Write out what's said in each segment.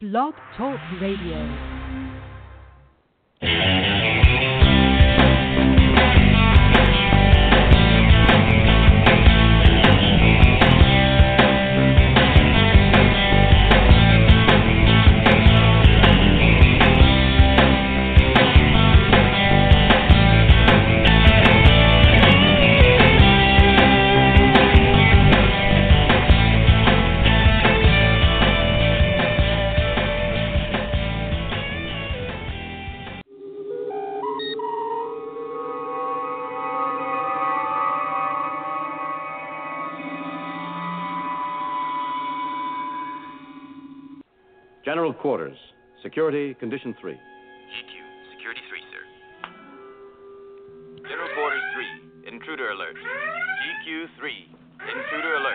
Blog Talk Radio. General Quarters. Security, Condition 3. GQ, Security 3, sir. General Quarters 3, Intruder Alert. GQ 3, Intruder Alert.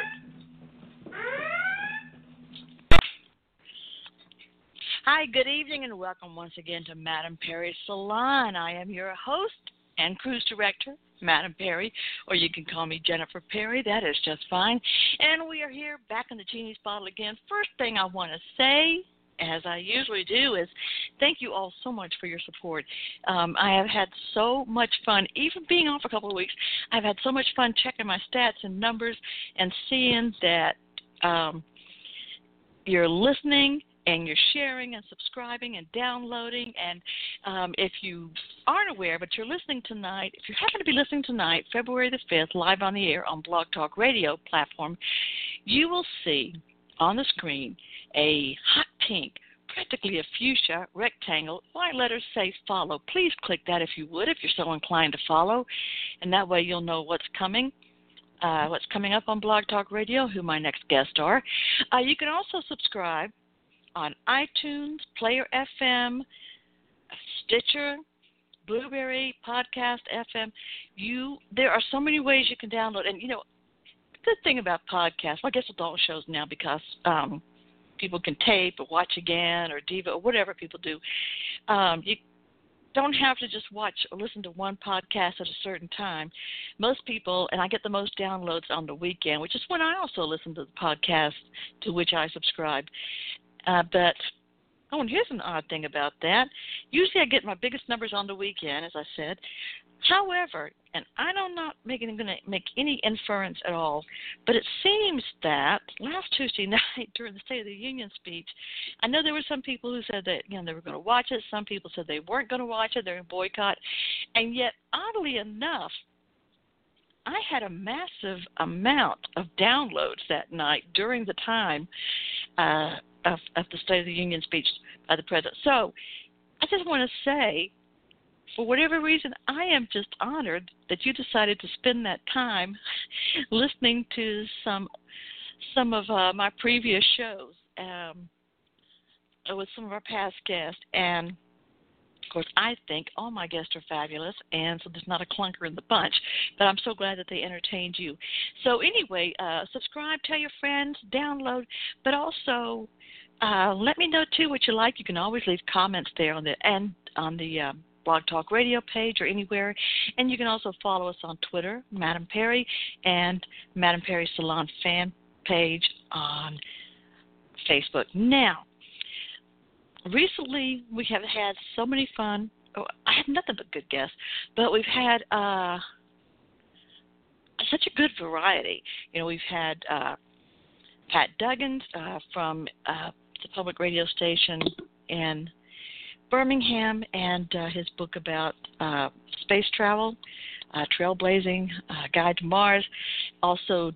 Hi, good evening, and welcome once again to Madam Perry's Salon. I am your host and cruise director, Madam Perry, or you can call me Jennifer Perry. That is just fine. And we are here back in the genie's bottle again. First thing I want to say, as I usually do, is thank you all so much for your support. I have had so much fun, even being off a couple of weeks. I've had so much fun checking my stats and numbers and seeing that you're listening and you're sharing and subscribing and downloading. And if you aren't aware, but you're listening tonight, if you happen to be listening tonight, February the 5th, live on the air on Blog Talk Radio platform, you will see on the screen a hot pink, practically a fuchsia rectangle. White letters say follow. Please click that if you would, if you're so inclined to follow. And that way you'll know what's coming up on Blog Talk Radio, who my next guests are. You can also subscribe on iTunes, Player FM, Stitcher, Blueberry, Podcast FM. There are so many ways you can download. And, the good thing about podcasts, well, I guess with all shows now, because people can tape or watch again or Diva or whatever people do, you don't have to just watch or listen to one podcast at a certain time. Most people, and I get the most downloads on the weekend, which is when I also listen to the podcast to which I subscribe. And here's an odd thing about that. Usually I get my biggest numbers on the weekend, as I said. However, and I'm not going to make any inference at all, but it seems that last Tuesday night during the State of the Union speech, I know there were some people who said that they were going to watch it. Some people said they weren't going to watch it. They're going to boycott. And yet, oddly enough, I had a massive amount of downloads that night during the time of the State of the Union speech by the president. So I just want to say, for whatever reason, I am just honored that you decided to spend that time listening to some of my previous shows with some of our past guests. And, of course, I think all my guests are fabulous, and so there's not a clunker in the bunch. But I'm so glad that they entertained you. So anyway, subscribe, tell your friends, download, but also let me know, too, what you like. You can always leave comments there on the Blog Talk Radio page or anywhere. And you can also follow us on Twitter, Madam Perry, and Madam Perry Salon fan page on Facebook. Now, recently we have had so many fun. I have nothing but good guests, but we've had such a good variety. We've had Pat Duggins from the public radio station in Birmingham, and his book about space travel, Trailblazing Guide to Mars. Also,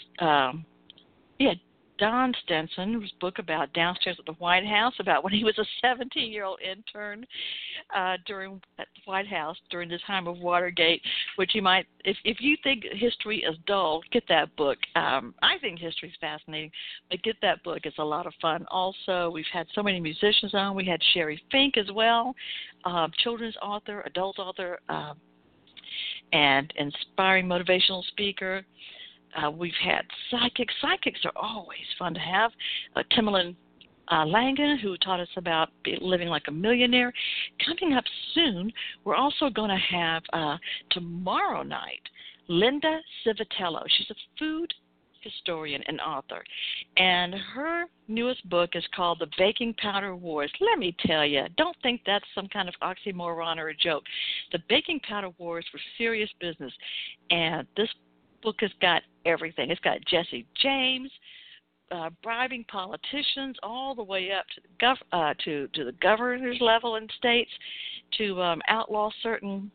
Don Stinson, book about downstairs at the White House, about when he was a 17-year-old intern at the White House during the time of Watergate, which you might, if you think history is dull, get that book. I think history is fascinating, but get that book. It's a lot of fun. Also, we've had so many musicians on. We had Sherry Fink as well, children's author, adult author, and inspiring motivational speaker. We've had psychics. Psychics are always fun to have. Timbaland Langan, who taught us about living like a millionaire. Coming up soon, we're also going to have tomorrow night Linda Civitello. She's a food historian and author. And her newest book is called The Baking Powder Wars. Let me tell you, don't think that's some kind of oxymoron or a joke. The Baking Powder Wars were serious business. And this book has got everything. It's got Jesse James bribing politicians all the way up to the governor's level in states to outlaw certain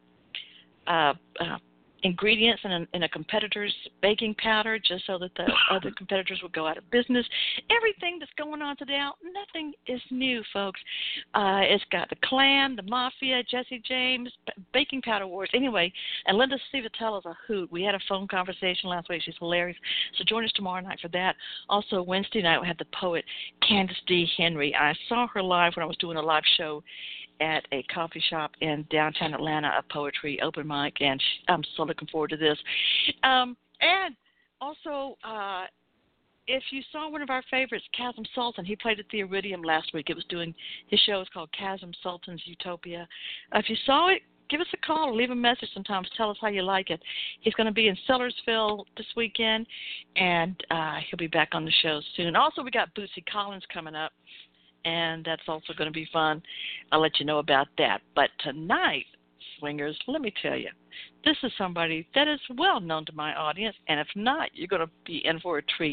ingredients in a competitor's baking powder just so that the other competitors would go out of business. Everything that's going on today, nothing is new, folks. It's got the Klan, the Mafia, Jesse James, baking powder wars. Anyway, and Linda Civitella is a hoot. We had a phone conversation last week. She's hilarious. So join us tomorrow night for that. Also, Wednesday night, we had the poet Candace D. Henry. I saw her live when I was doing a live show at a coffee shop in downtown Atlanta, a poetry open mic, and I'm so looking forward to this. And also, if you saw one of our favorites, Chasm Sultan, he played at the Iridium last week. It was doing his show is called Chasm Sultan's Utopia. If you saw it, give us a call or leave a message sometimes. Tell us how you like it. He's going to be in Sellersville this weekend, and he'll be back on the show soon. Also, we got Bootsy Collins coming up, and that's also going to be fun. I'll let you know about that. But tonight, swingers, let me tell you, this is somebody that is well known to my audience, and if not, you're going to be in for a treat.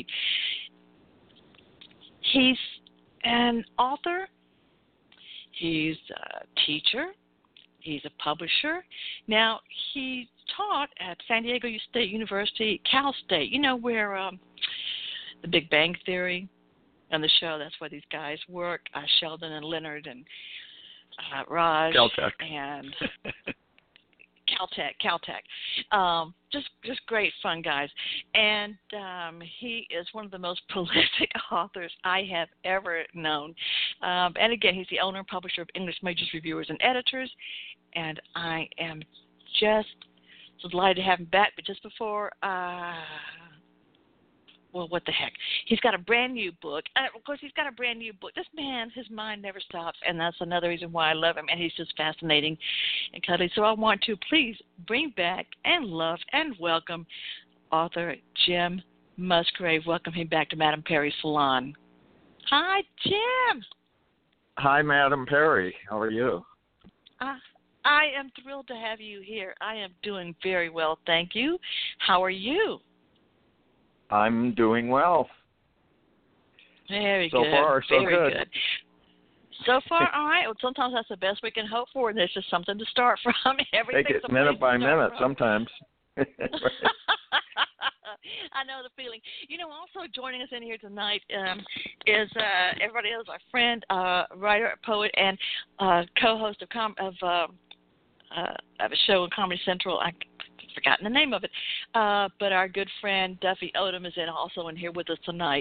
He's an author. He's a teacher. He's a publisher. Now, he taught at San Diego State University, Cal State, you know, where the Big Bang Theory on the show, that's where these guys work, Sheldon and Leonard and Raj. Caltech. And Caltech. Just great fun guys. And he is one of the most prolific authors I have ever known. And again, he's the owner and publisher of English Majors, Reviewers, and Editors. And I am just so delighted to have him back. But just before well, what the heck? He's got a brand new book. Of course, he's got a brand new book. This man, his mind never stops, and that's another reason why I love him, and he's just fascinating and cuddly. So I want to please bring back and love and welcome author Jim Musgrave. Welcome him back to Madame Perry's Salon. Hi, Jim. Hi, Madame Perry. How are you? I am thrilled to have you here. I am doing very well, thank you. How are you? I'm doing well. Very good. So far, so very good. So far, all right. Well, sometimes that's the best we can hope for, and there's just something to start from. Take it minute by minute sometimes. I know the feeling. You know, also joining us in here tonight is everybody else, our friend, writer, poet, and co-host of a show on Comedy Central. I've forgotten the name of it, but our good friend Duffy Odom is also in here with us tonight.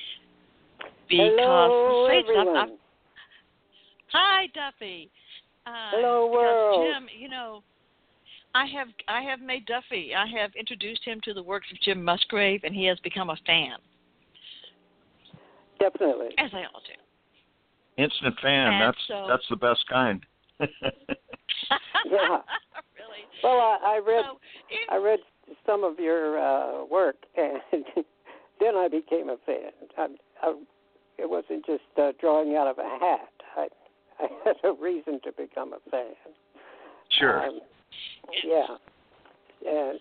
Hello, everyone. Hi, Duffy. Hello, world. Jim, you know, I have made Duffy. I have introduced him to the works of Jim Musgrave, and he has become a fan. Definitely. As they all do. Instant fan. And that's the best kind. Yeah. Really. Well, I read some of your work, and then I became a fan. It wasn't just drawing out of a hat. I had a reason to become a fan. Sure. Yeah. And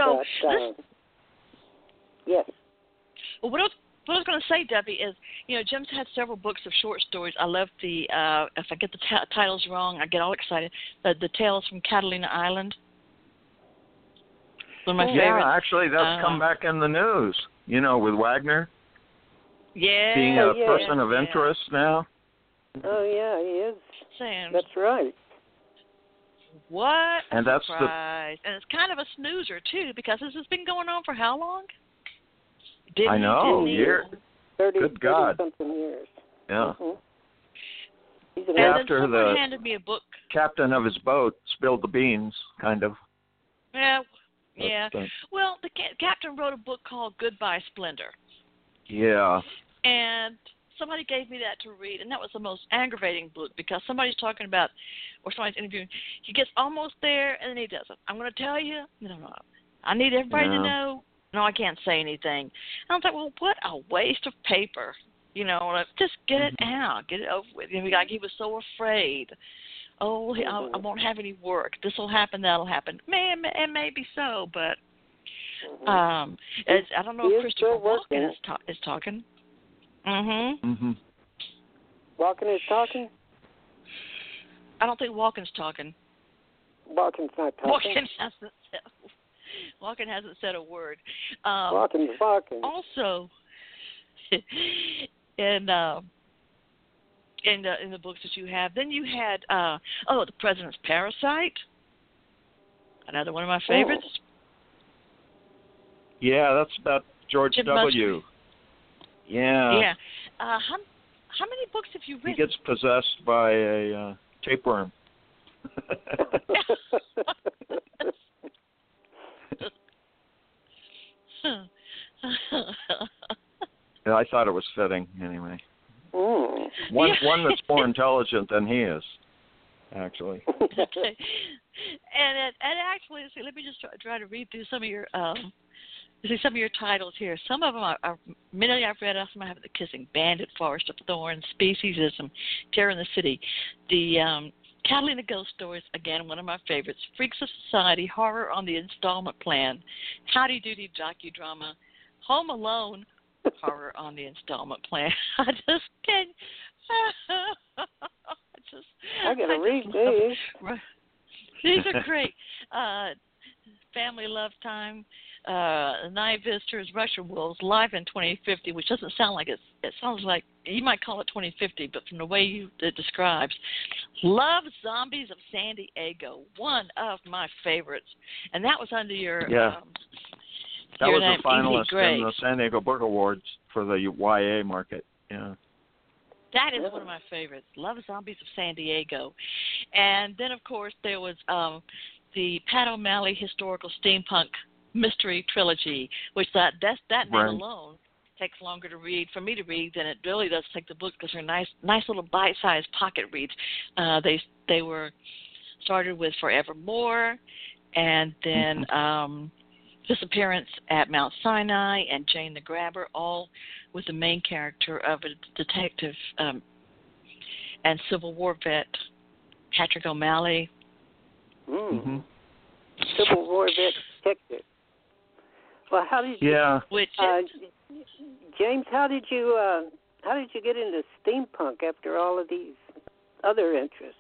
yes. Well, what I was going to say, Debbie, is, you know, Jim's had several books of short stories. I love the, if I get the titles wrong, I get all excited. The Tales from Catalina Island. One of my favorites. Yeah, actually, that's come back in the news, you know, with Wagner. Yeah. Being a person of interest now. Oh, yeah, he is. Sam. That's right. What? And that's surprise. And it's kind of a snoozer, too, because this has been going on for how long? I know, years. 30, Good God. 30-something years. Yeah. Mm-hmm. And after then someone the handed me a book. Captain of his boat spilled the beans, kind of. Yeah. Well, the captain wrote a book called Goodbye Splendor. Yeah. And somebody gave me that to read, and that was the most aggravating book because somebody's talking about, or somebody's interviewing, he gets almost there, and then he doesn't. I'm going to tell you, no. I need everybody to know No, I can't say anything. And I was like, well, what a waste of paper. You know, just get it out, get it over with. You know, like he was so afraid. Oh, I won't have any work. This will happen, that'll happen. And maybe so, but I don't know if Christopher Walken is talking. Walken is talking? I don't think Walken's talking. Walken's not talking. Walken hasn't said a word. Walken's walking. Also, in the books that you have, then you had The President's Parasite, another one of my favorites. Yeah, that's about George W. Yeah. Yeah. How many books have you written? He gets possessed by a tapeworm. Yeah, I thought it was fitting anyway. One that's more intelligent than he is, actually. Okay. And actually, let me just try to read through some of your titles here. Some of them are many I've read. Some I have: The Kissing Bandit, Forest of Thorns, Speciesism, Terror in the City, the Catalina Ghost Stories, again one of my favorites, Freaks of Society, Horror on the Installment Plan, Howdy Doody docudrama, Home Alone, Horror on the Installment Plan. I just can't. I gotta read these. These are great. Family Love Time, Night Visitors, Russia Wolves, Live in 2050, which doesn't sound like it sounds like you might call it 2050, but from the way it describes, Love Zombies of San Diego, one of my favorites, and that was under your that was a finalist in the San Diego Book Awards for the YA market. Yeah. That is one of my favorites, Love Zombies of San Diego. And then, of course, there was the Pat O'Malley Historical Steampunk Mystery Trilogy, which that name alone takes longer to read, for me to read, than it really does take the book, because they're nice little bite-sized pocket reads. They were started with Forevermore, and then Disappearance at Mount Sinai, and Jane the Grabber, all with the main character of a detective and Civil War vet, Patrick O'Malley. Civil War vet detective. Well, how did you? Yeah. James, how did you get into steampunk after all of these other interests?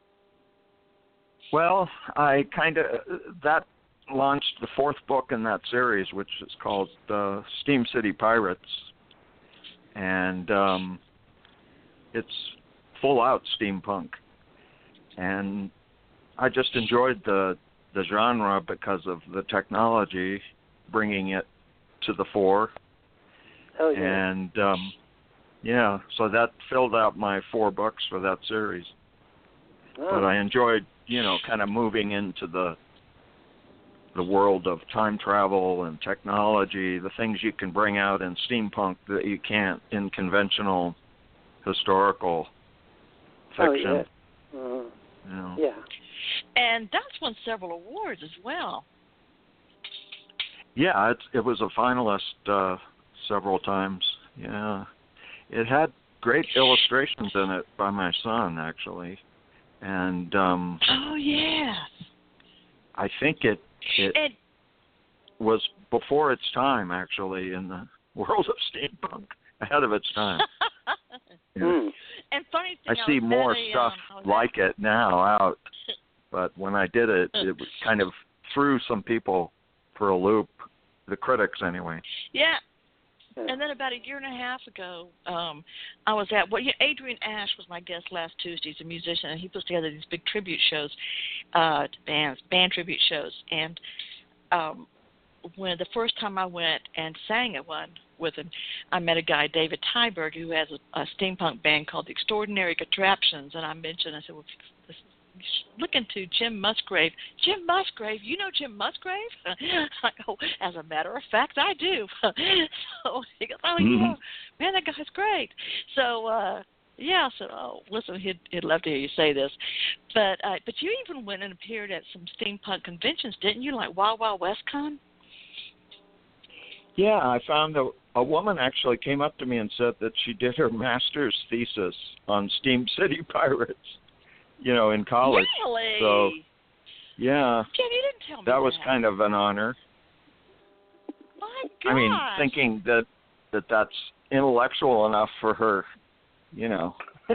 Well, I that launched the fourth book in that series, which is called Steam City Pirates, and it's full out steampunk, and I just enjoyed the genre because of the technology bringing it to the fore. Oh, yeah. And so that filled out my 4 books for that series. But I enjoyed, kind of moving into the world of time travel and technology, the things you can bring out in steampunk that you can't in conventional historical fiction. Oh, yeah. Yeah. And that's won several awards as well. Yeah, it was a finalist several times. Yeah. It had great illustrations in it by my son, actually. And I think it was before its time, actually, in the world of steampunk, ahead of its time. And funny thing, I see more stuff like it now out, but when I did it, it was kind of threw some people for a loop, the critics anyway. Yeah. And then about a year and a half ago, I was at Adrian Ash was my guest last Tuesday. He's a musician, and he puts together these big tribute shows to band tribute shows. And when the first time I went and sang at one with him, I met a guy, David Tyberg, who has a steampunk band called the Extraordinary Contraptions. And I said, well, look into Jim Musgrave. Jim Musgrave? You know Jim Musgrave? I go, as a matter of fact, I do. So he goes, oh, yeah, man, that guy's great. So, I said, oh, listen, he'd love to hear you say this. But you even went and appeared at some steampunk conventions, didn't you, like Wild Wild West Con? Yeah, I found a woman actually came up to me and said that she did her master's thesis on Steam City Pirates, in college. Really? So, yeah. Jim, you didn't tell me that was kind of an honor. My gosh. I mean, thinking that's intellectual enough for her, Yeah.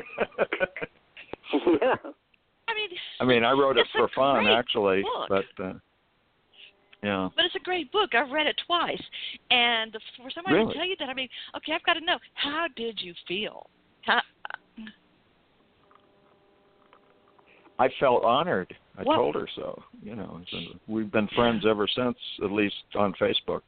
I mean, I wrote it for fun, actually, book. but yeah. But it's a great book. I've read it twice, and for somebody Really? to tell you that, I mean, okay, I've got to know, how did you feel? I felt honored. I What? told her so. We've been friends ever since, at least on Facebook.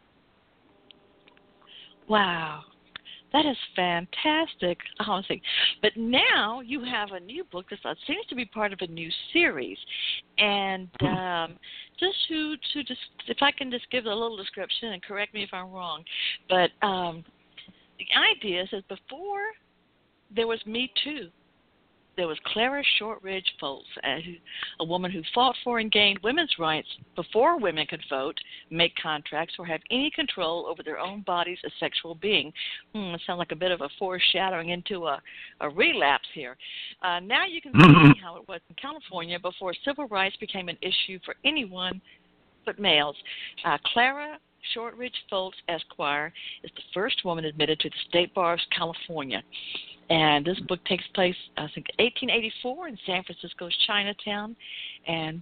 Wow. That is fantastic, honestly. But now you have a new book that seems to be part of a new series. And just if I can just give a little description and correct me if I'm wrong, but the idea is that before there was Me Too, there was Clara Shortridge Foltz, a woman who fought for and gained women's rights before women could vote, make contracts, or have any control over their own bodies as sexual being. It sounds like a bit of a foreshadowing into a relapse here. Now you can see how it was in California before civil rights became an issue for anyone but males. Clara Shortridge Foltz, Esquire, is the first woman admitted to the State Bar of California. And this book takes place, I think, 1884 in San Francisco's Chinatown. And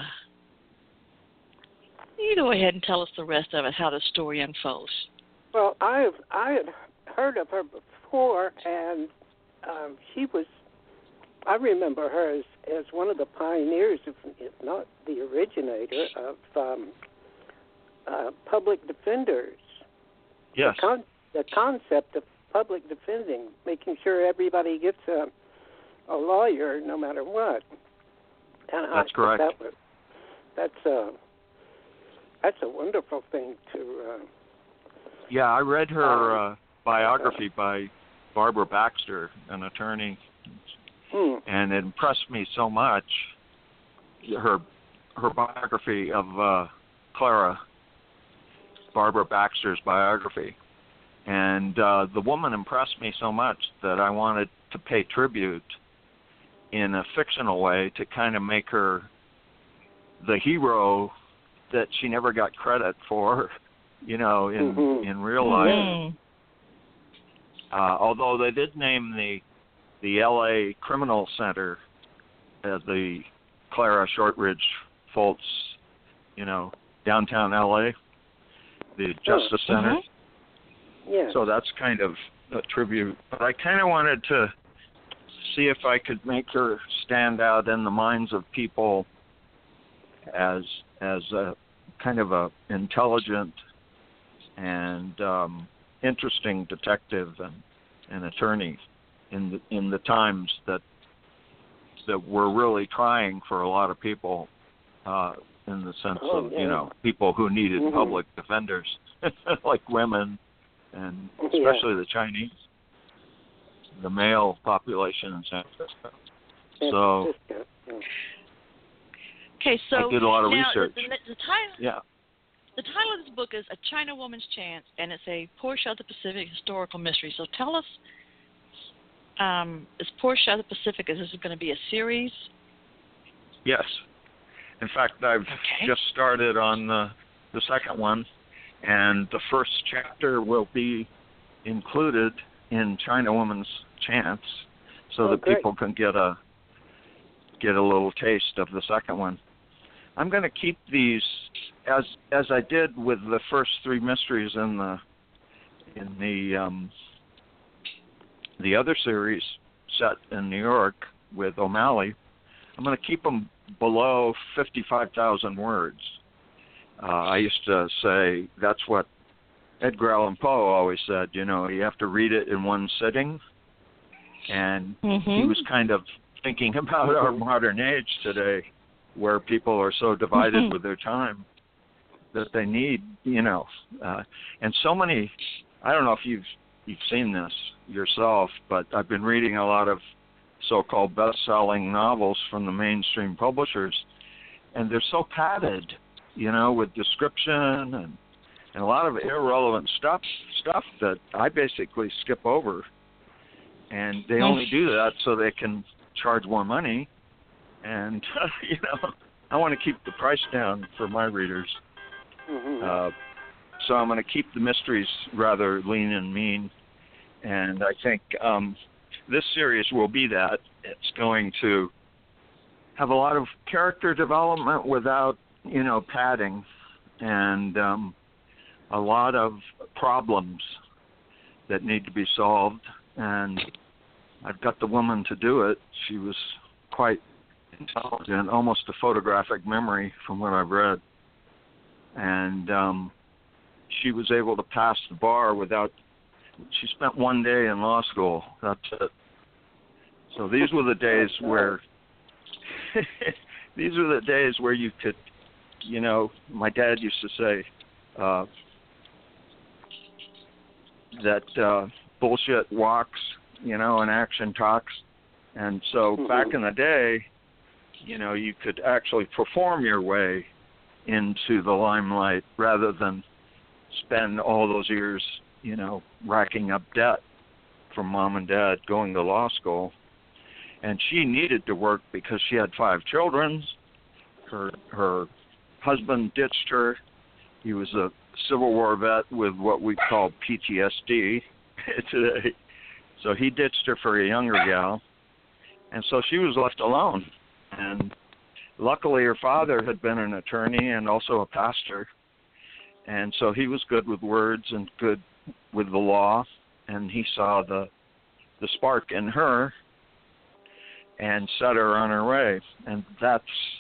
you go ahead and tell us the rest of it, how the story unfolds. Well, I had heard of her before, and I remember her as one of the pioneers, if not the originator, of public defenders. Yes. The concept of public defending, making sure everybody gets a lawyer no matter what. And that's correct. That's a wonderful thing to. Yeah, I read her biography by Barbara Baxter, an attorney, and it impressed me so much. Her biography of Clara, Barbara Baxter's biography. And the woman impressed me so much that I wanted to pay tribute in a fictional way to kind of make her the hero that she never got credit for, in real life. Although they did name the L.A. Criminal Center as the Clara Shortridge Foltz, downtown L.A., the Justice Center. Yeah. So that's kind of a tribute. But I kind of wanted to see if I could make her stand out in the minds of people as a kind of a intelligent and interesting detective and attorney in the times that were really trying for a lot of people in the sense of people who needed public defenders like women. And especially the Chinese, the male population in San Francisco. So, okay, so I did a lot of now research. The title of this book is A China Woman's Chance, and it's a Portia of the Pacific historical mystery. So tell us, is Portia of the Pacific, is this going to be a series? Yes. In fact, I've just started on the second one. And the first chapter will be included in China Woman's Chance, so that people can get a little taste of the second one. I'm going to keep these as I did with the first three mysteries in the other series set in New York with O'Malley. I'm going to keep them below 55,000 words. I used to say that's what Edgar Allan Poe always said, you have to read it in one sitting. And he was kind of thinking about our modern age today where people are so divided with their time that they need, and so many, I don't know if you've seen this yourself, but I've been reading a lot of so-called best-selling novels from the mainstream publishers, and they're so padded, with description and and a lot of irrelevant stuff that I basically skip over. And they only do that so they can charge more money. And, I want to keep the price down for my readers. Mm-hmm. So I'm going to keep the mysteries rather lean and mean. And I think this series will be that. It's going to have a lot of character development without, padding, and a lot of problems that need to be solved. And I've got the woman to do it. She was quite intelligent, almost a photographic memory from what I've read. And she was able to pass the bar without. She spent one day in law school. That's it. So these were the days where. These were the days where you could, my dad used to say that bullshit walks, and action talks. And so back in the day, you could actually perform your way into the limelight rather than spend all those years, racking up debt from mom and dad going to law school. And she needed to work because she had 5 children. Her husband ditched her. He was a Civil War vet with what we call PTSD today. So he ditched her for a younger gal. And so she was left alone. And luckily her father had been an attorney and also a pastor. And so he was good with words and good with the law. And he saw the spark in her and set her on her way. And that's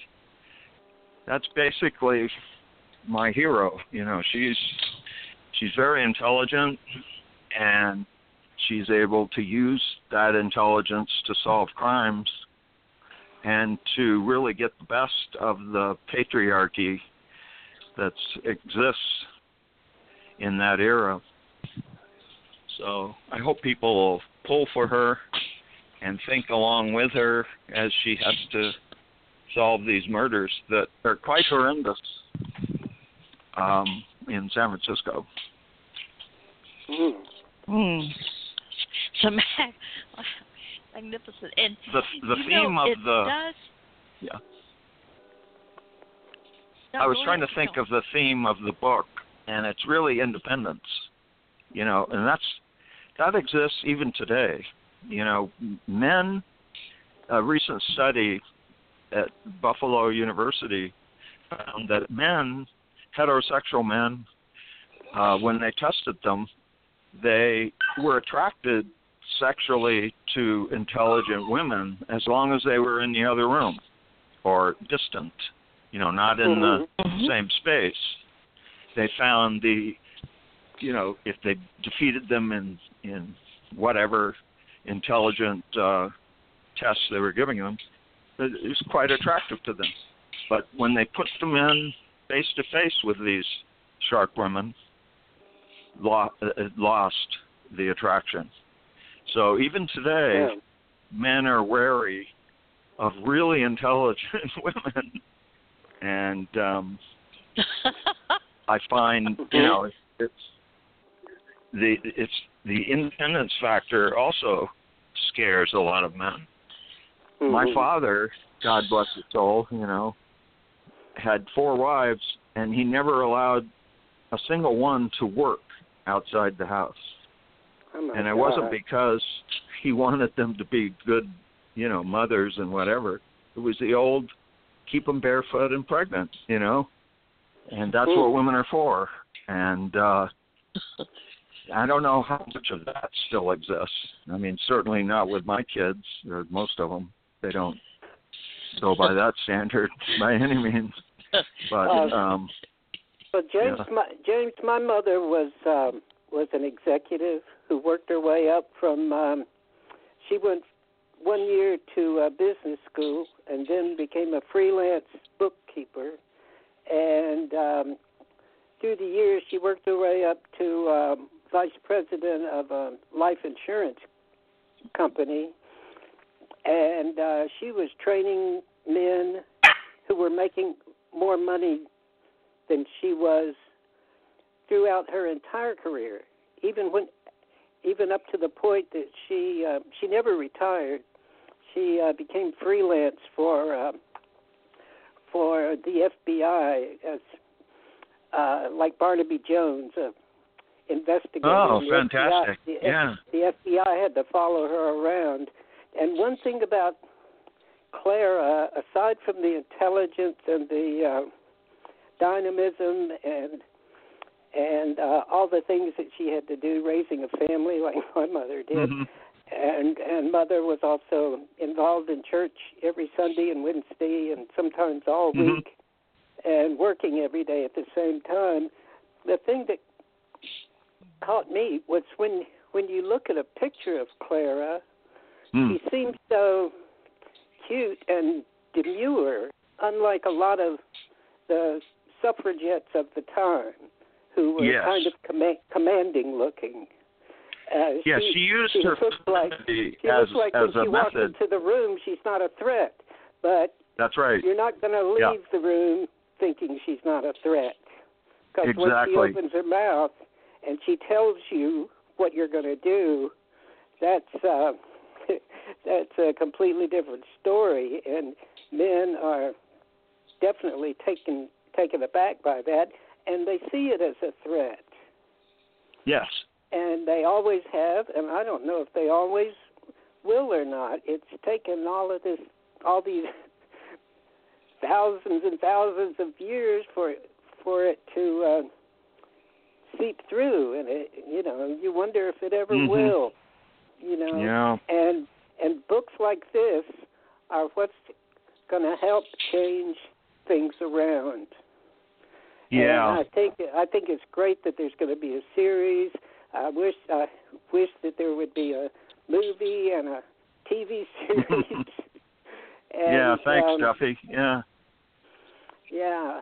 basically my hero. She's very intelligent, and she's able to use that intelligence to solve crimes and to really get the best of the patriarchy that exists in that era. So I hope people will pull for her and think along with her as she has to solve these murders that are quite horrendous in San Francisco. So magnificent. And the theme of the does, yeah. No, I was trying to think of the theme of the book, and it's really independence. And that exists even today. Men, a recent study at Buffalo University found that heterosexual men, when they tested them, they were attracted sexually to intelligent women as long as they were in the other room or distant, not in the same space. They found if they defeated them in whatever intelligent tests they were giving them, it was quite attractive to them. But when they put them in face-to-face with these sharp women, it lost the attraction. So even today, men are wary of really intelligent women. And I find, it's the independence factor also scares a lot of men. My father, God bless his soul, had 4 wives, and he never allowed a single one to work outside the house. And it wasn't because he wanted them to be good, mothers and whatever. It was the old keep them barefoot and pregnant, and that's what women are for. And I don't know how much of that still exists. I mean, certainly not with my kids, or most of them. They don't go by that standard by any means. But James, my mother was an executive who worked her way up from. She went 1 year to business school and then became a freelance bookkeeper. And through the years, she worked her way up to vice president of a life insurance company. And she was training men who were making more money than she was throughout her entire career, even up to the point that she never retired. She became freelance for the FBI as like Barnaby Jones, investigating. Oh, the fantastic! FBI. The FBI had to follow her around. And one thing about Clara, aside from the intelligence and the dynamism and all the things that she had to do, raising a family like my mother did, and Mother was also involved in church every Sunday and Wednesday and sometimes all week, and working every day at the same time. The thing that caught me was when you look at a picture of Clara, she seems so cute and demure, unlike a lot of the suffragettes of the time who were kind of commanding looking. She used her femininity as a when she walks method. into the room, she's not a threat. But that's right. You're not going to leave the room thinking she's not a threat. Because when she opens her mouth and she tells you what you're going to do, that's a completely different story. And men are definitely taken aback by that, and they see it as a threat. Yes. And they always have, and I don't know if they always will or not. It's taken all these thousands and thousands of years for it to seep through, and you wonder if it ever will. And books like this are what's going to help change things around. Yeah, and I think it's great that there's going to be a series. I wish that there would be a movie and a TV series. And, thanks, Duffy. Yeah. Yeah,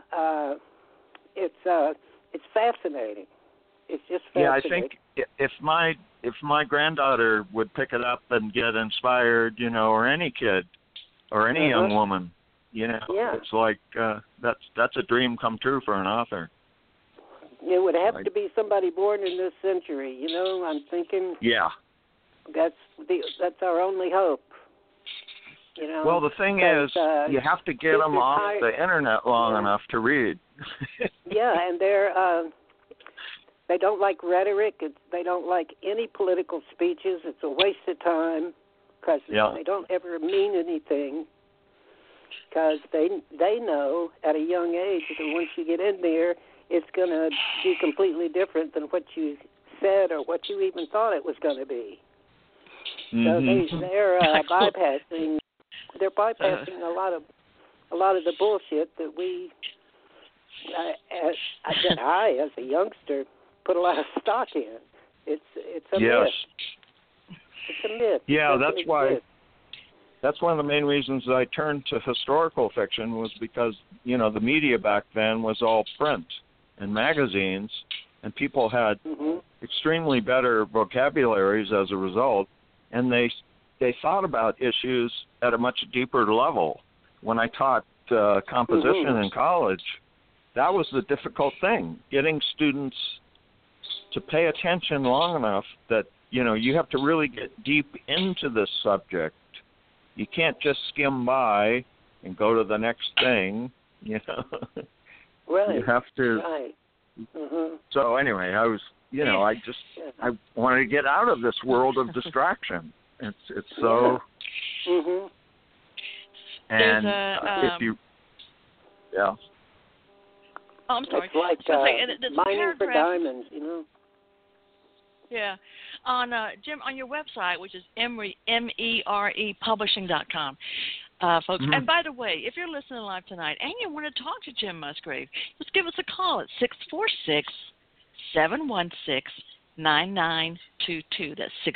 it's fascinating. It's just fascinating. Yeah, I think if my granddaughter would pick it up and get inspired, or any kid or any young woman, it's like that's a dream come true for an author. It would have to be somebody born in this century. I'm thinking. Yeah. That's our only hope. Well, the thing is, you have to get them off the internet long enough to read. Yeah, and they don't like rhetoric. They don't like any political speeches. It's a waste of time because they don't ever mean anything. Because they know at a young age that once you get in there, it's going to be completely different than what you said or what you even thought it was going to be. So they're bypassing. They're bypassing a lot of the bullshit that we, I as a youngster, put a lot of stock in. It's a myth. It's a myth. Yeah, that's why. That's one of the main reasons I turned to historical fiction was because the media back then was all print and magazines, and people had extremely better vocabularies as a result, and they thought about issues at a much deeper level. When I taught composition in college, that was the difficult thing, getting students to pay attention long enough that, you have to really get deep into this subject. You can't just skim by and go to the next thing, Right. You have to. Right. So anyway, I was, I wanted to get out of this world of distraction. It's so. And if you. Yeah. Oh, I'm sorry. It's like mining for diamonds, Yeah. On Jim, on your website, which is MERE publishing.com, folks. And by the way, if you're listening live tonight and you want to talk to Jim Musgrave, just give us a call at 646-716-9922. That's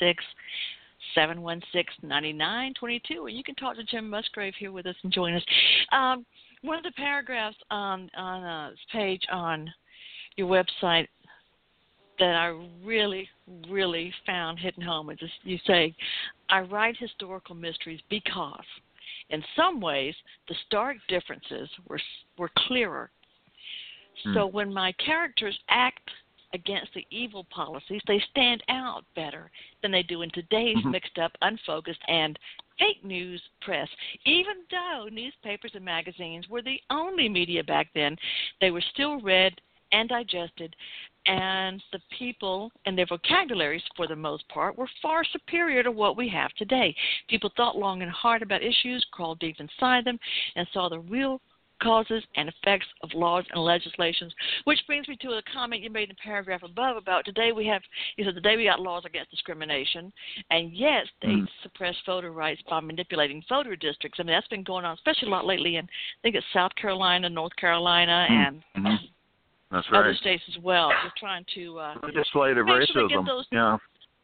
646-716-9922. And you can talk to Jim Musgrave here with us and join us. One of the paragraphs on this page on your website that I really, really found hitting home is you say, I write historical mysteries because, in some ways, the stark differences were clearer. So when my characters act against the evil policies, they stand out better than they do in today's mixed up, unfocused, and fake news press. Even though newspapers and magazines were the only media back then, they were still read and digested, and the people and their vocabularies, for the most part, were far superior to what we have today. People thought long and hard about issues, crawled deep inside them, and saw the real causes and effects of laws and legislations, which brings me to a comment you made in the paragraph above about today we got laws against discrimination, and yet states suppress voter rights by manipulating voter districts. I mean, that's been going on, especially a lot lately in, I think it's South Carolina, North Carolina, and that's right. other states as well. Just trying to legislative make sure racism. they get those, yeah,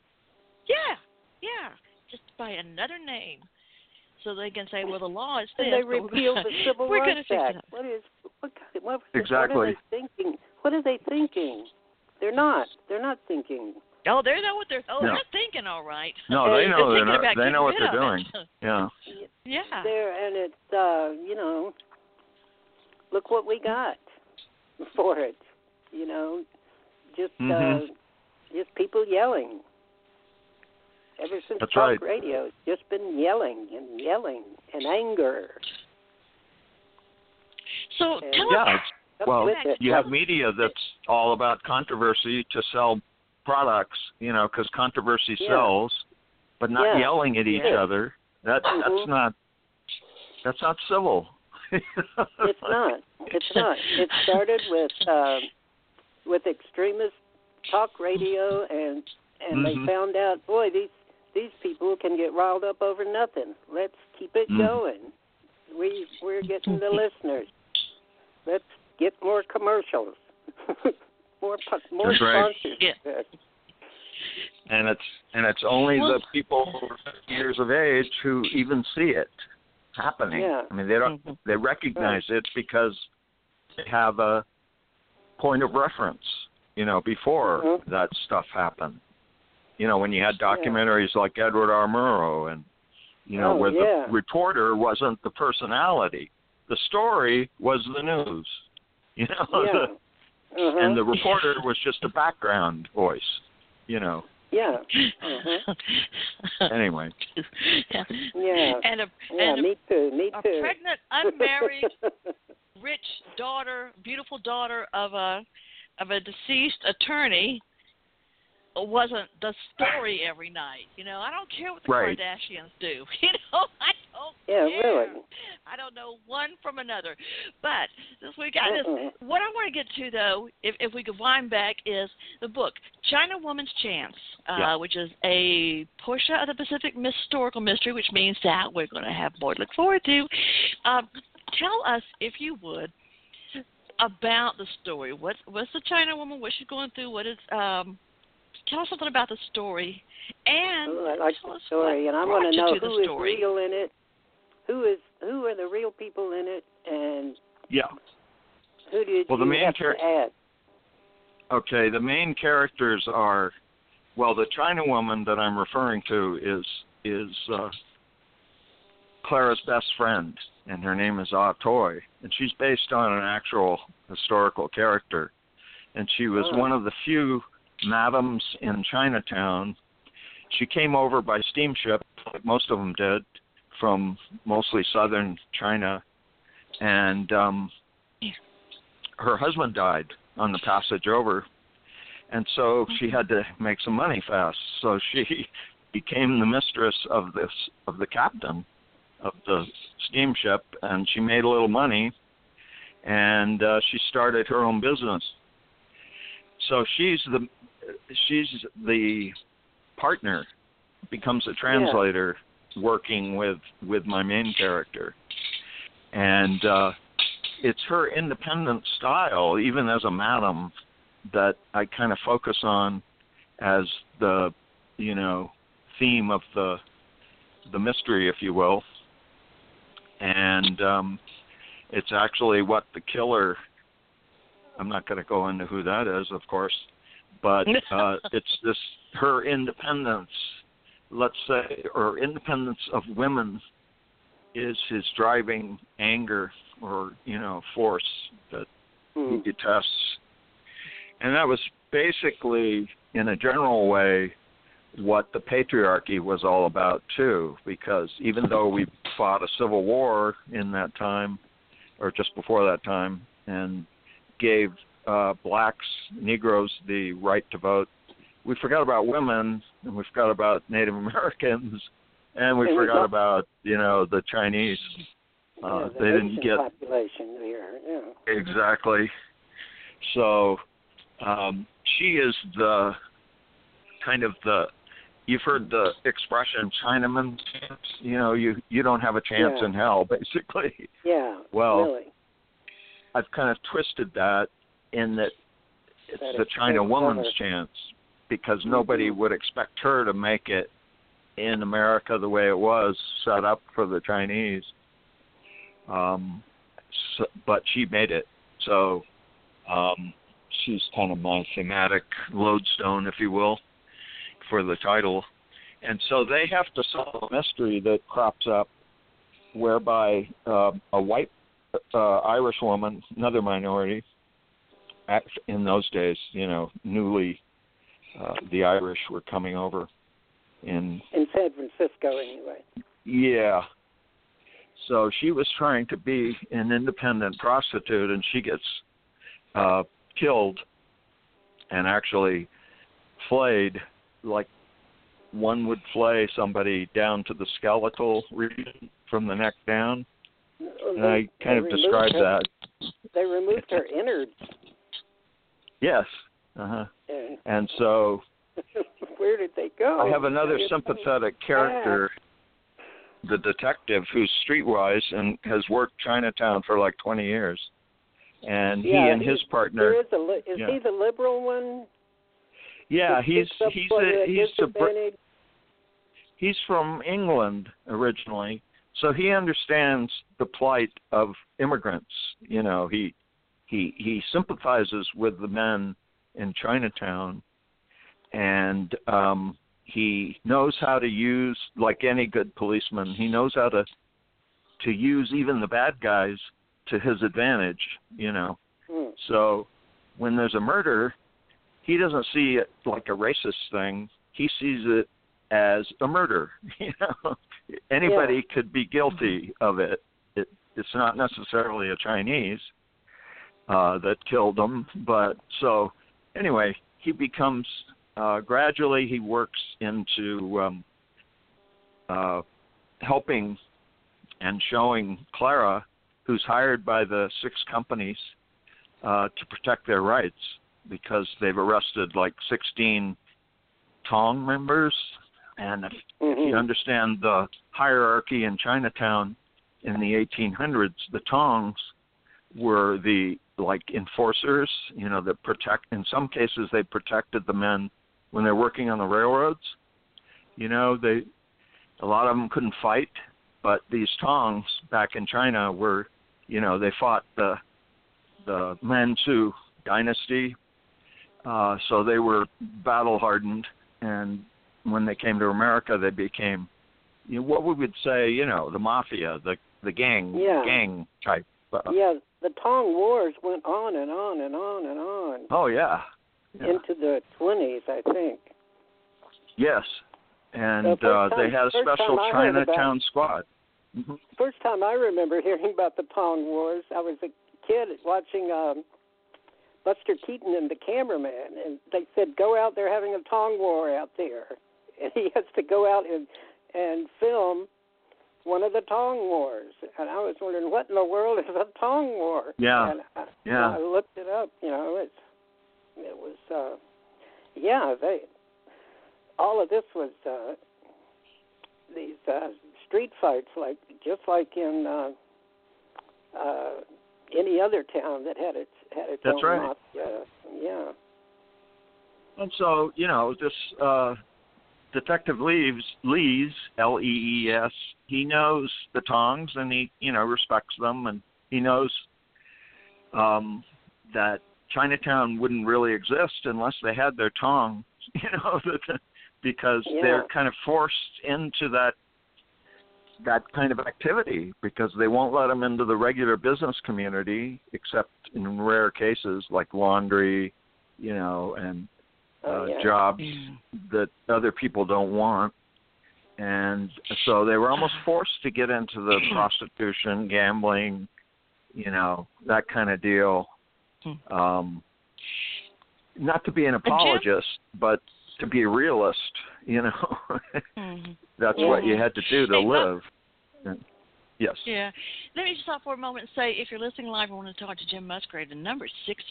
just by another name. So they can say, well, the law is this. And they repealed the Civil Rights Act. What are they thinking? What are they thinking? They're not thinking. Oh, they know what they're. They're thinking, all right. No, they know they're not. They know what they're doing. Yeah. Yeah. And it's look what we got for it. Just people yelling. Ever since talk radio, it's just been yelling and anger. So tell us. Well, you have media that's all about controversy to sell products, because controversy sells, but not yelling at each other. That's not civil. It's not. It started with extremist talk radio, and they found out, boy, these people can get riled up over nothing. Let's keep it going. We're getting the listeners. Let's get more commercials, more sponsors. Right. Yeah. And it's only the people over 50 years of age who even see it happening. Yeah. I mean, they recognize it because they have a point of reference, before that stuff happened. When you had documentaries like Edward R. Murrow and, where the reporter wasn't the personality. The story was the news, and the reporter was just a background voice, Yeah. Anyway. Me too. A pregnant, unmarried, rich daughter, beautiful daughter of a deceased attorney wasn't the story every night. I don't care what the Kardashians do. I don't care. Really. I don't know one from another. But since we got this, what I want to get to, though, if we could wind back, is the book, China Woman's Chance, which is a Portia of the Pacific historical mystery, which means that we're going to have more to look forward to. Tell us, if you would, about the story. What's the China Woman? What's she going through? What is... Tell us something about the story, and I like the story, and I want to know who is real in it. Who are the real people in it, and who did you have to add? Okay, the main characters are, the China Woman that I'm referring to is Clara's best friend, and her name is Ah Toy, and she's based on an actual historical character, and she was one of the few madams in Chinatown. She came over by steamship, like most of them did, from mostly southern China, and her husband died on the passage over, and so she had to make some money fast. So she became the mistress of the captain of the steamship, and she made a little money, and she started her own business. So she's the partner, becomes a translator working with my main character. And it's her independent style, even as a madam, that I kind of focus on as the, theme of the mystery, if you will. And it's actually what the killer... I'm not going to go into who that is, of course, but it's her independence, let's say, or independence of women is his driving anger or, force that he detests. And that was basically, in a general way, what the patriarchy was all about, too, because even though we fought a civil war in that time, or just before that time, and gave blacks, Negroes, the right to vote, we forgot about women, and we forgot about Native Americans, and we forgot about, the Chinese. They didn't get population here. Yeah. Exactly. So she is the kind of the. You've heard the expression "Chinaman's chance." You don't have a chance in hell, basically. Yeah. Well, really. I've kind of twisted that in that it's the China woman's chance, because nobody would expect her to make it in America the way it was set up for the Chinese. But she made it. So she's kind of my thematic lodestone, if you will, for the title. And so they have to solve a mystery that crops up whereby a white Irish woman, another minority, in those days, newly the Irish were coming over in San Francisco anyway. Yeah. So she was trying to be an independent prostitute, and she gets killed and actually flayed like one would flay somebody down to the skeletal region from the neck down. And I kind of described that. They removed her innards. Yes. And so where did they go? I have another sympathetic character, the detective, who's streetwise and has worked Chinatown for like 20 years. And he and his partner. Is he the liberal one? Yeah, he's from England originally, so he understands the plight of immigrants. He sympathizes with the men in Chinatown, and he knows how to use, like any good policeman, he knows how to use even the bad guys to his advantage, So when there's a murder, he doesn't see it like a racist thing. He sees it as a murder. Anybody could be guilty of it. It's not necessarily a Chinese that killed him. But so anyway, he becomes gradually he works into helping and showing Clara, who's hired by the 6 companies to protect their rights, because they've arrested like 16 Tong members. And if you understand the hierarchy in Chinatown in the 1800s, the Tongs were the enforcers, that protect. In some cases, they protected the men when they're working on the railroads. A lot of them couldn't fight, but these Tongs back in China were, they fought the Manchu dynasty. So they were battle hardened, and when they came to America, they became, what we would say, the mafia, the gang type. The Tong Wars went on and on and on and on. Oh yeah. Into the 20s, I think. Yes, and they had a special Chinatown squad. Mm-hmm. First time I remember hearing about the Tong Wars, I was a kid watching Buster Keaton and the cameraman, and they said, go out, they're having a Tong War out there. And he has to go out and film one of the Tong Wars. And I was wondering, what in the world is a Tong War? Yeah. And I looked it up, it was, all of this was these street fights, just like in any other town that had its That's own right. mafia. Yeah. And so, this Detective Lees, Lees, he knows the Tongs, and he, respects them, and he knows that Chinatown wouldn't really exist unless they had their Tong, because they're kind of forced into that kind of activity because they won't let them into the regular business community except in rare cases like laundry, and jobs that other people don't want. And so they were almost forced to get into the prostitution, gambling, that kind of deal. Not to be an apologist, but to be a realist, That's what you had to do to live. Yes. Yeah. Let me stop for a moment and say, if you're listening live and want to talk to Jim Musgrave, the number is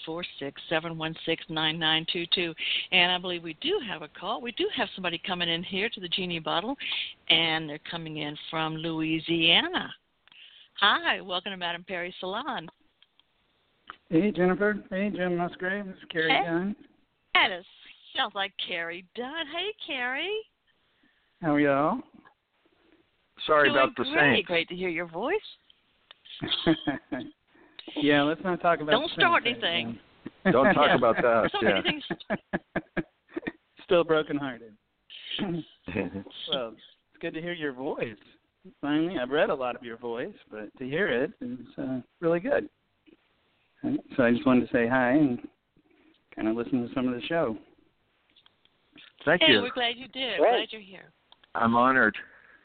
646-716-9922. And I believe we do have a call. We do have somebody coming in here to the Genie Bottle, and they're coming in from Louisiana. Hi. Welcome to Madame Perry's Salon. Hey, Jennifer. Hey, Jim Musgrave. This is Carrie Dunn. That sounds like Carrie Dunn. Hey, Carrie. How are y'all? Sorry about the same. Great to hear your voice. Yeah, let's not talk about. Don't start anything. Don't talk about that. So many things. Still brokenhearted. Well, it's good to hear your voice. Finally, I've read a lot of your voice, but to hear it is really good. So I just wanted to say hi and kind of listen to some of the show. Thank you. We're glad you did. Great. Glad you're here. I'm honored.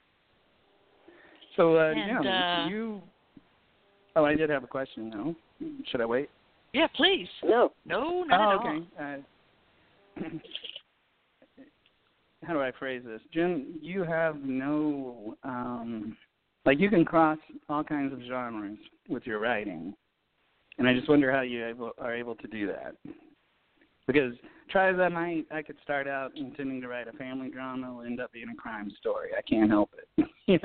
So, you... Oh, I did have a question, though. Should I wait? Yeah, please. No. No, not at all. Okay. How do I phrase this? Jim, you have no... you can cross all kinds of genres with your writing. And I just wonder how you are able to do that. Because try as I might, I could start out intending to write a family drama, will end up being a crime story. I can't help it. You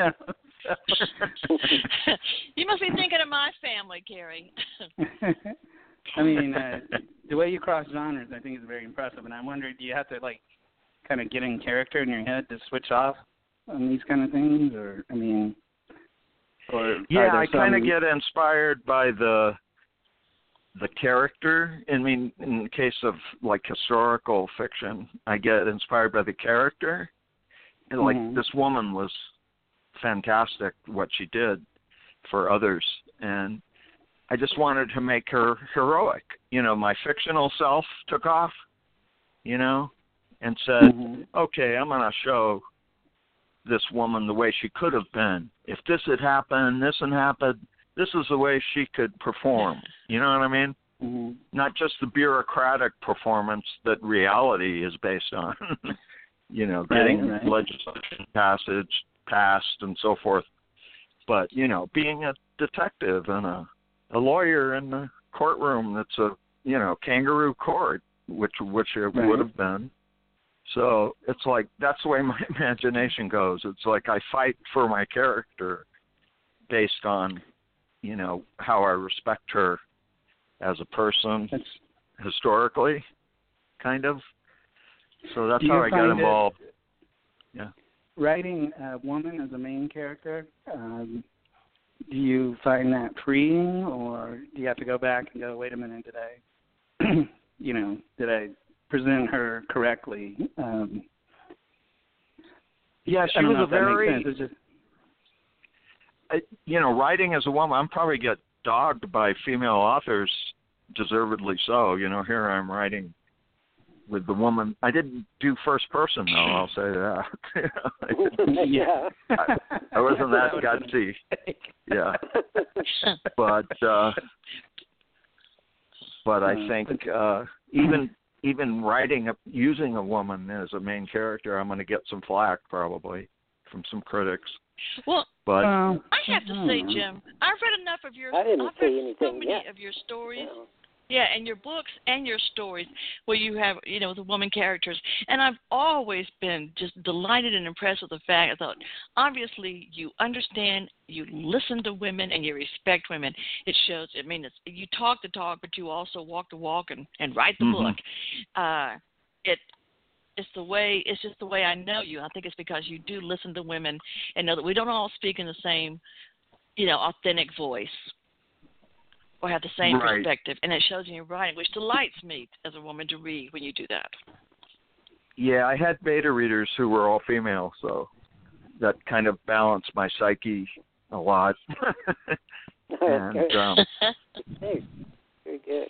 must be thinking of my family, Carrie. I mean, the way you cross genres, I think, is very impressive. And I wonder, do you have to, kind of get in character in your head to switch off on these kind of things? Or, Yeah, I kind of get inspired by the character. I mean, in the case of historical fiction, I get inspired by the character. And this woman was fantastic what she did for others, and I just wanted to make her heroic. My fictional self took off, and said, okay, I'm going to show this woman the way she could have been. If this had happened, this had happened, this is the way she could perform. You know what I mean? Mm-hmm. Not just the bureaucratic performance that reality is based on. Getting legislation passed and so forth. But, being a detective and a lawyer in the courtroom that's a, kangaroo court, which it would have been. So it's that's the way my imagination goes. It's I fight for my character based on, how I respect her as a person historically, kind of. So that's how I got involved. Yeah. Writing a woman as a main character, do you find that freeing, or do you have to go back and go, wait a minute, did I present her correctly? Yeah, she was a very... writing as a woman, I'm probably get dogged by female authors, deservedly so. Here I'm writing with the woman. I didn't do first person, though, I'll say that. I wasn't that gutsy. Yeah. But I think even writing, using a woman as a main character, I'm going to get some flack probably from some critics. Well, but I have to say, Jim, I've read enough of your. I've read so many of your stories. No. Yeah, and your books and your stories where you have, the woman characters. And I've always been just delighted and impressed with the fact, I thought, obviously you understand, you listen to women, and you respect women. It shows, you talk the talk, but you also walk the walk and write the book. It's just the way I know you. I think it's because you do listen to women and know that we don't all speak in the same, authentic voice or have the same perspective. And it shows in your writing, which delights me as a woman to read when you do that. Yeah, I had beta readers who were all female, so that kind of balanced my psyche a lot. And hey, very good.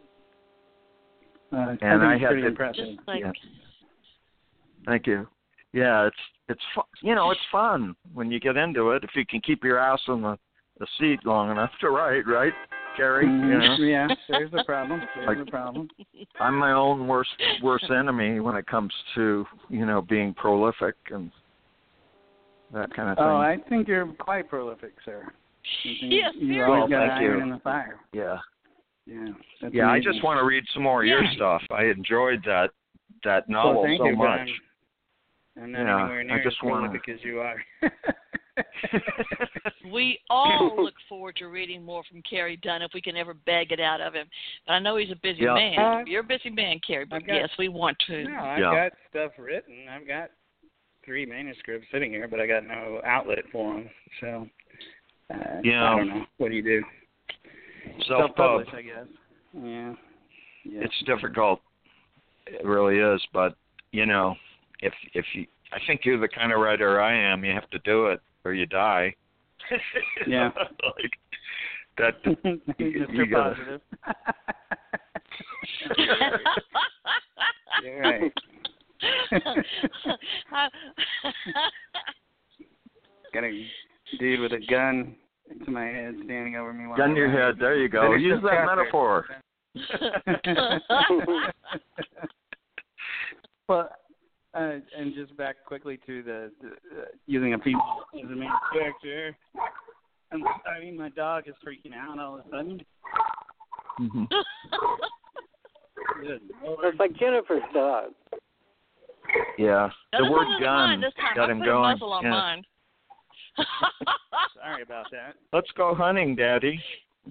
And I had pretty to, impressive. yeah. Thank you. Yeah, it's fun. It's fun when you get into it. If you can keep your ass on the seat long enough to write, right, Carrie? Mm-hmm. Yeah, there's the problem. I'm my own worst enemy when it comes to being prolific and that kind of thing. Oh, I think you're quite prolific, sir. Yes, you always got iron in the fire. Yeah. Yeah. Yeah, I just want to read some more of your stuff. I enjoyed that novel so much. I'm not anywhere near as prolific as you are. We all look forward to reading more from Carrie Dunn if we can ever beg it out of him. But I know he's a busy man. You're a busy man, Carrie, but yes, we want to. No, I've got stuff written. I've got 3 manuscripts sitting here, but I got no outlet for them. So, I don't know. What do you do? Self-publish, I guess. Yeah. It's difficult. It really is, but if you, I think you're the kind of writer I am. You have to do it or you die. Yeah. Like that. Mr. Positive. You're right. Got a dude with a gun to my head standing over me. Gun to your head. There you go. Use that metaphor. Well, and just back quickly to the using a female as a main character. My dog is freaking out all of a sudden. Mm-hmm. It's like Jennifer's dog. Yeah, the word gun got him going. Muzzle on mine. Sorry about that. Let's go hunting, Daddy.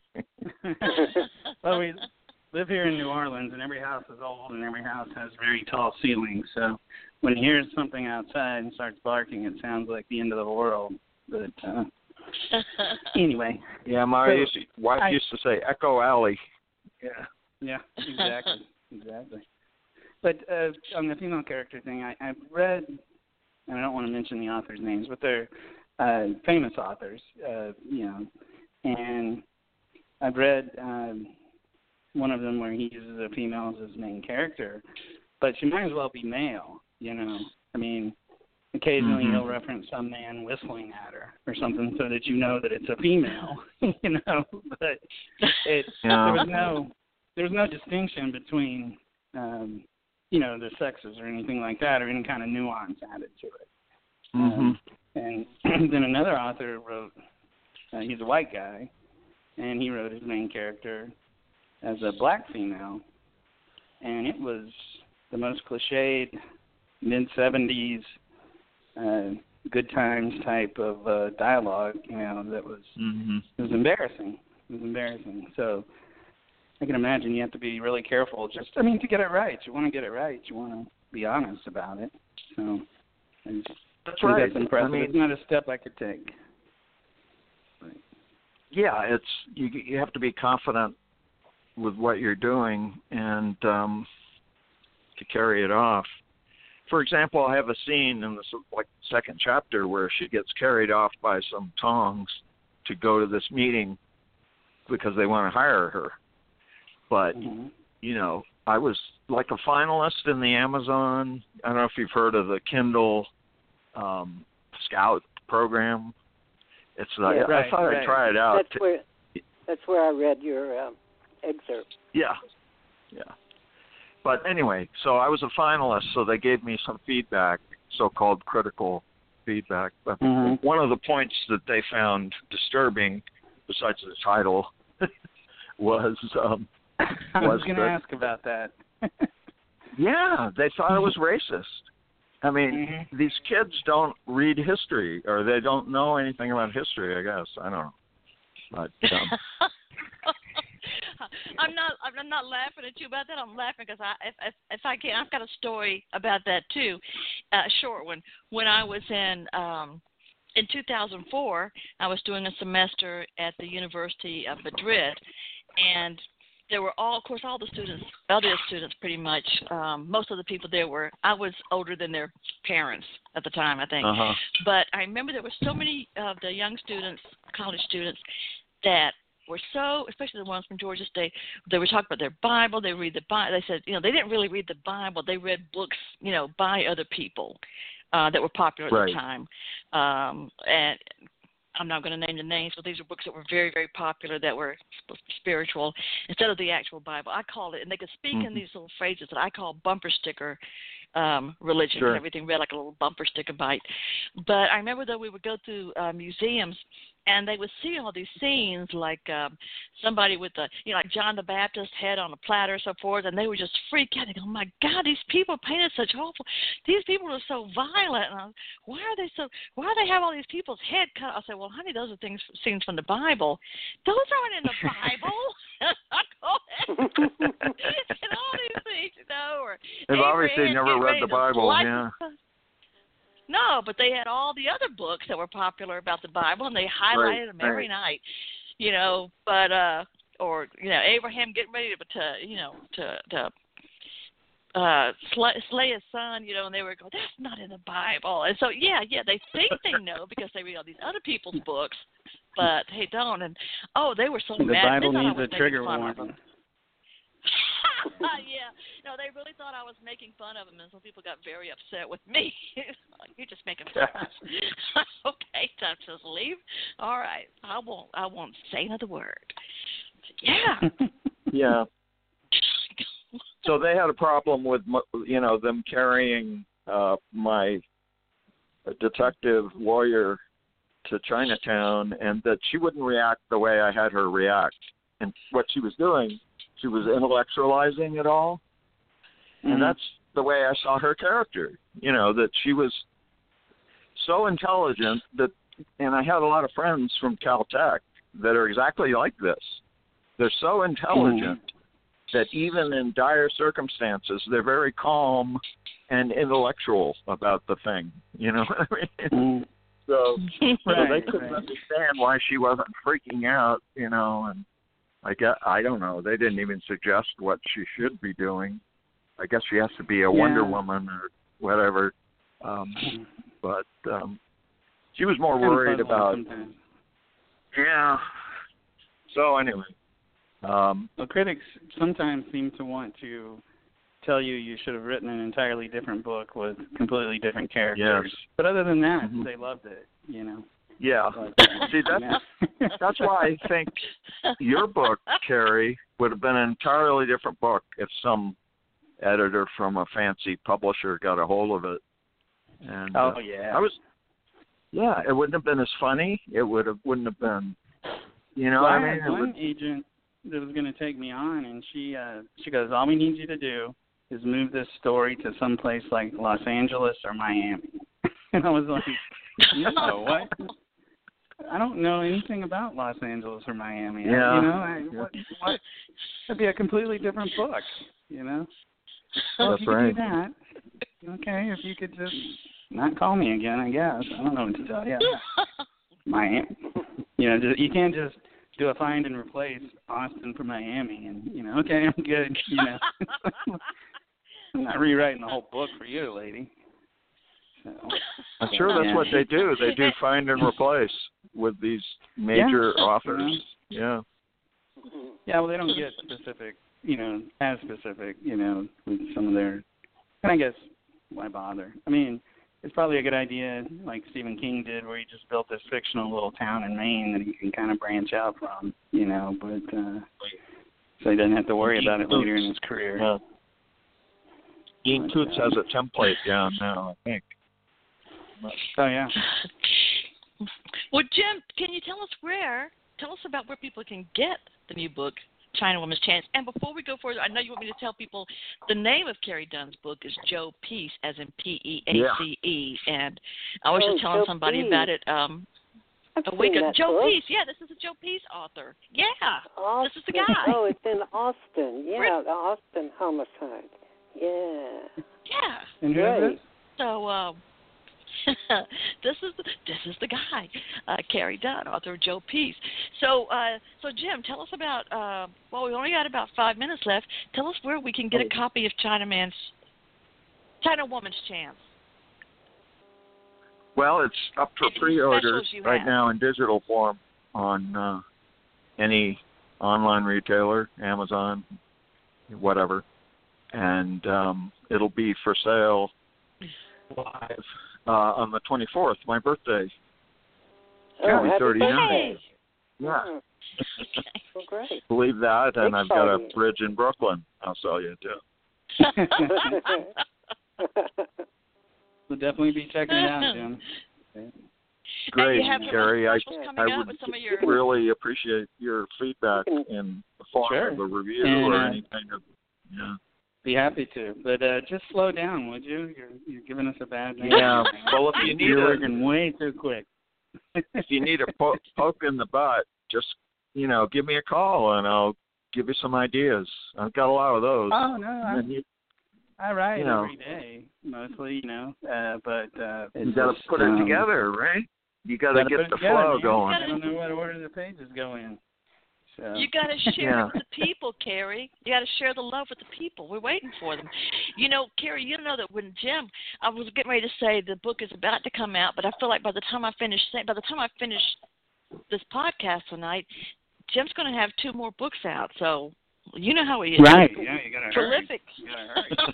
Well, we live here in New Orleans, and every house is old, and every house has very tall ceilings. So when he hears something outside and starts barking, it sounds like the end of the world. But anyway. Yeah, my wife used to say Echo Alley. Yeah, exactly. But on the female character thing, I've read, and I don't want to mention the authors' names, but they're famous authors, and I've read one of them where he uses a female as his main character, but she might as well be male, Occasionally he'll reference some man whistling at her or something so that you know that it's a female, but there was no distinction between, the sexes or anything like that or any kind of nuance added to it. Mm-hmm. And then another author wrote, he's a white guy, and he wrote his main character as a black female, and it was the most cliched mid-70s good times type of dialogue, that was it was embarrassing. So I can imagine you have to be really careful to get it right. You want to get it right. You want to be honest about it. So that's right. That's impressive. It's not a step I could take. Yeah, it's you have to be confident with what you're doing and to carry it off. For example, I have a scene in the second chapter where she gets carried off by some tongs to go to this meeting because they want to hire her. But, I was like a finalist in the Amazon. I don't know if you've heard of the Kindle Scout program. It's like I thought I'd try it out. That's where I read your excerpt. Yeah. But anyway, so I was a finalist, so they gave me some feedback, so-called critical feedback. But one of the points that they found disturbing, besides the title, was I was going to ask about that. Yeah, they thought it was racist. These kids don't read history, or they don't know anything about history, I guess. I don't know. But, I'm not laughing at you about that. I'm laughing because if I can, I've got a story about that too, a short one. When I was in 2004, I was doing a semester at the University of Madrid, and there were all the students, LDS students pretty much, most of the people there were, I was older than their parents at the time, I think. Uh-huh. But I remember there were so many of the young students, college students, that were so, especially the ones from Georgia State, they were talking about their Bible, they read the Bible. They said, they didn't really read the Bible. They read books, by other people that were popular at the time. And I'm not going to name the names, but these are books that were very, very popular that were spiritual instead of the actual Bible. I call it, and they could speak in these little phrases that I call bumper sticker religion, and everything read like a little bumper sticker bite. But I remember that we would go through museums, and they would see all these scenes like somebody with like John the Baptist head on a platter and so forth, and they would just freak out. They go, "Oh my God, these people painted such awful. These people are so violent. And why do they have all these people's head cut?" I said, "Well, honey, those are scenes from the Bible. Those aren't in the Bible." And all these things, or they've obviously never read the Bible, yeah. No, but they had all the other books that were popular about the Bible, and they highlighted them every night, But Abraham getting ready to slay his son, and they were going, "That's not in the Bible." And so, they think they know because they read all these other people's books, but they don't. And they were so the mad. The Bible needs a trigger warning. They really thought I was making fun of them, and some people got very upset with me. You're just making fun of us. Okay, time to leave. All right, I won't say another word. Yeah. Yeah. So they had a problem with them carrying my detective lawyer to Chinatown, and that she wouldn't react the way I had her react. And what she was doing, she was intellectualizing it all. And that's the way I saw her character, that she was so intelligent and I had a lot of friends from Caltech that are exactly like this. They're so intelligent that even in dire circumstances, they're very calm and intellectual about the thing. You know what I mean? So they couldn't understand why she wasn't freaking out, and I don't know. They didn't even suggest what she should be doing. I guess she has to be a Wonder Woman or whatever. But she was more worried about. Yeah. So anyway. Well, critics sometimes seem to want to tell you should have written an entirely different book with completely different characters. Yes. But other than that, they loved it, Yeah. But, see, that's why I think your book, Carrie, would have been an entirely different book if some editor from a fancy publisher got a hold of it. And it wouldn't have been as funny. It wouldn't have been, I had one agent that was going to take me on, and she goes, "All we need you to do is move this story to some place like Los Angeles or Miami." And I was like, what? I don't know anything about Los Angeles or Miami. Yeah. What? That'd be a completely different book, Well, That's if you right. could do that, okay, if you could just not call me again, I guess. I don't know what to tell you. Miami. You can't just do a find and replace Austin for Miami and, okay, I'm good, I'm not rewriting the whole book for you, lady. So, I'm sure that's what they do. They do find and replace with these major authors. Yeah. Yeah, well, they don't get specific, as specific, with some of their, and I guess, why bother? I mean, it's probably a good idea, like Stephen King did, where he just built this fictional little town in Maine that he can kind of branch out from, but so he doesn't have to worry about it later in his career. Yeah. Dean Toots has a template down now, I think. Oh, yeah. Well, Jim, can you tell us about where people can get the new book, China Woman's Chance? And before we go further, I know you want me to tell people the name of Carrie Dunn's book is Joe Peace, as in P-E-A-C-E. And I was just telling somebody Peace. about it a week ago. Joe Peace, this is a Joe Peace author. Yeah, Austin. this is the guy. Oh, it's in Austin. Yeah, the Austin homicide. Yeah. Yeah. And who is it? So, this is the guy, Carrie Dunn, author of Joe Peace. So Jim, tell us about. Well, we only got about 5 minutes left. Tell us where we can get a copy of China Woman's Chance. Well, it's up for pre-order right have. now in digital form on any online retailer, Amazon, whatever, and it'll be for sale live on the 24th, my birthday. Oh, happy 39. birthday. Yeah. Well, great. Believe that, and I've got a Exciting. bridge in Brooklyn I'll sell you, too. We'll definitely be checking it out, Jim. Great, and you have some Carrie. I coming up would with some of your... really appreciate your feedback in the form Sure. of a review And, or any kind of... Yeah. Be happy to, but just slow down, would you? You're giving us a bad name. Yeah. Well, if you need You're working way too quick. if you need a poke in the butt, just give me a call and I'll give you some ideas. I've got a lot of those. Oh no, I write know. every day, mostly, but You got to put it together, right? You got to get the flow going. I don't know what order the pages go in. So. You got to share it with the people, Carrie. You got to share the love with the people. We're waiting for them. Carrie, you know that when Jim, I was getting ready to say the book is about to come out, but I feel like by the time I finish this podcast tonight, Jim's going to have 2 more books out. So you know how he is. Right? Yeah, you got to prolific. Hurry. You got to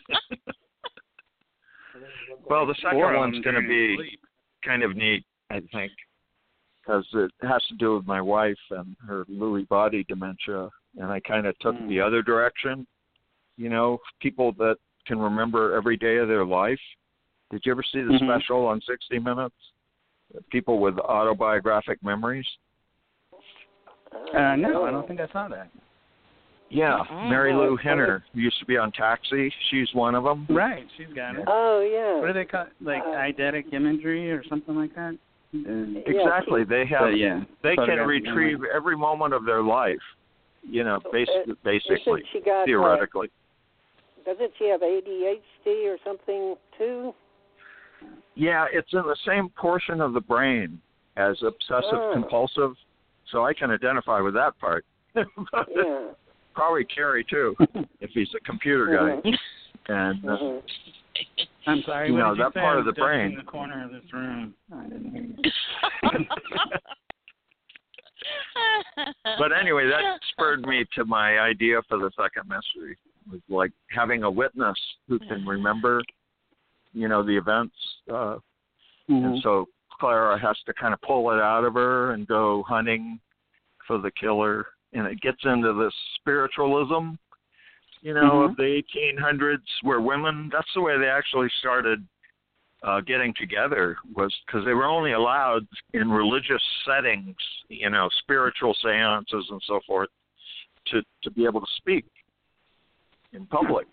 hurry. Well, the second one's going to be kind of neat, I think, because it has to do with my wife and her Lewy body dementia, and I kind of took the other direction. People that can remember every day of their life. Did you ever see the special on 60 Minutes? People with autobiographic memories? No, I don't think I saw that. Yeah, Mary Lou Henner used to be on Taxi. She's one of them. Right, she's got it. Oh, yeah. What do they call like eidetic imagery or something like that? Exactly. They have. They can retrieve every moment of their life. Basically, she got, theoretically. Doesn't she have ADHD or something too? Yeah, it's in the same portion of the brain as obsessive compulsive, so I can identify with that part. Yeah. Probably Carrie too, if he's a computer guy. And I'm sorry. You what know, did you that say? part of the Just brain. in the corner of this room. I didn't hear you. But anyway, that spurred me to my idea for the second mystery. It was like having a witness who can remember, the events. And so Clara has to kind of pull it out of her and go hunting for the killer. And it gets into this spiritualism, of the 1800s where women, that's the way they actually started getting together, was because they were only allowed in religious settings, spiritual seances and so forth, to be able to speak in public.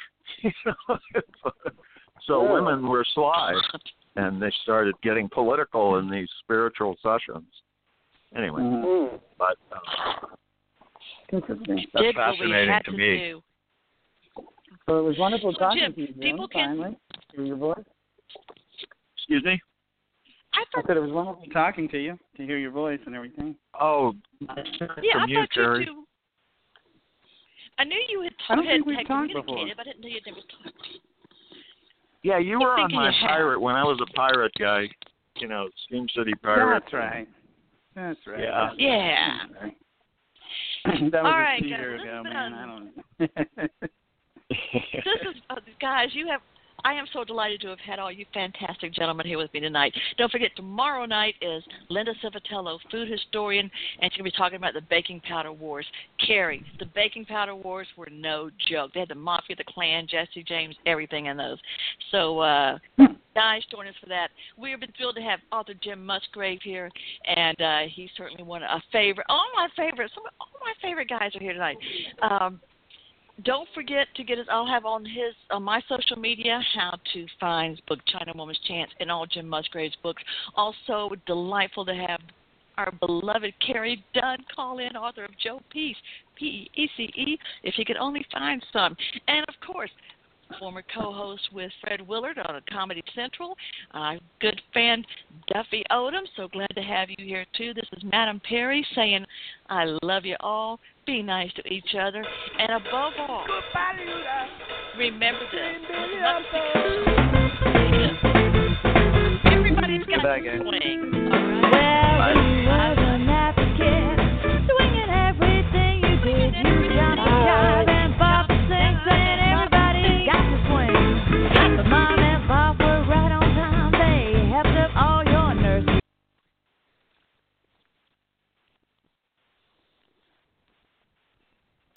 So women were sly, and they started getting political in these spiritual sessions. Anyway, but that's fascinating to me. Do. So it was wonderful talking Jim, to you, Jim, people can... finally, through your voice. Excuse me? I said it was wonderful talking to you, to hear your voice and everything. Oh, yeah, from I you, thought Terry. you too. I knew you had we've talked communicated, before. but I didn't know you'd never talked. Yeah, you were on my you had. pirate when I was a pirate guy, Steam City Pirate. That's right. That's right. Yeah. Yeah. That was All right, a guys, year this ago, has been man. I don't know. This is, guys, I am so delighted to have had all you fantastic gentlemen here with me tonight. Don't forget, tomorrow night is Linda Civitello, food historian, and she's going to be talking about the baking powder wars. Carrie, the baking powder wars were no joke. They had the Mafia, the Klan, Jesse James, everything in those. So, guys, join us for that. We have been thrilled to have author Jim Musgrave here, and he's certainly one of our favorite. All my favorite guys are here tonight. Don't forget to get us. I'll have on my social media how to find his book China Woman's Chance and all Jim Musgrave's books. Also, delightful to have our beloved Carrie Dunn call in, author of Joe Peace, Peece, if you could only find some. And of course, former co-host with Fred Willard on Comedy Central. Good fan Duffy Odom, so glad to have you here too. This is Madam Perry saying, I love you all. Be nice to each other. And above all, remember this. Everybody's got to swing. All right? Bye.